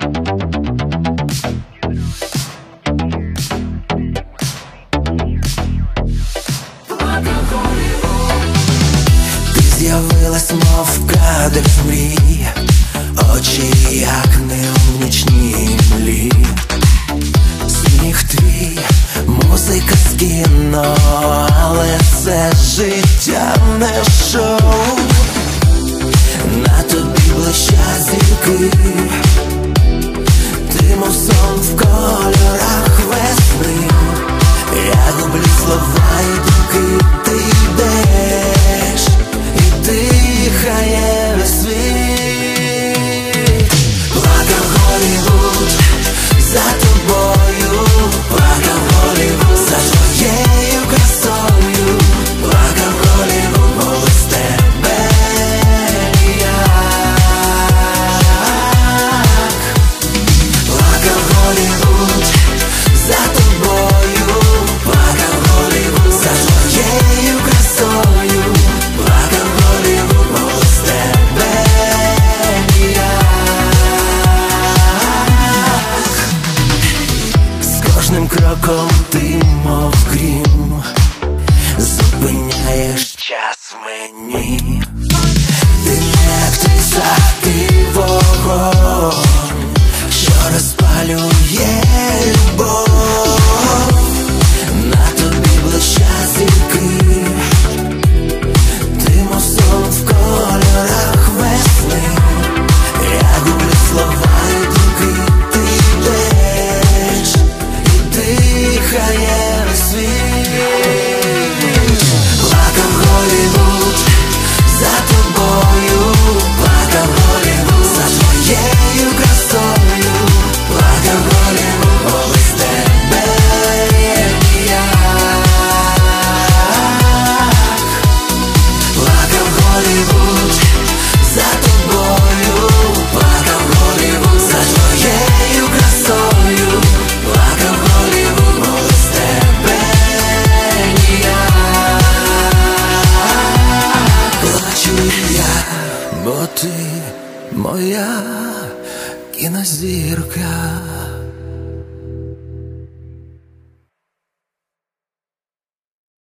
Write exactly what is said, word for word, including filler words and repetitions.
Ти з'явилась, мов кадр з мрій, очі як не в нічній млі. Сміх твій, музика з кіно, але це життя не шоу. На тобі блищать зірки, ти мов сон в кольорах весни. Я гублю слова і думки, ти йдеш і дихає весь світ. Плакав Голлівуд за тобою, плакав Голлівуд за твоєю красою, плакав Голлівуд, бо без тебе ніяк. Плакав Голлівуд за тобою, плакав Голлівуд за твоєю красою, плакав Голлівуд, бо без тебе ніяк. З кожним кроком ти, мов грім, зупиняєш час мені. Ти не актриса, ти вогонь, що розпалює любов. На тобі блищать зірки, ти мов сон в кольорах весни. Я гублю слова і думки, ти йдеш і дихає весь світ. Плакав Голлівуд за тобою, плакав Голлівуд за твоєю красою, плакав Голлівуд, бо без тебе ніяк. Плакав Голлівуд за тобою, плакав Голлівуд за твоєю красою, плакав Голлівуд, бо без тебе ніяк. Плачу я, бо ти моя кінозірка.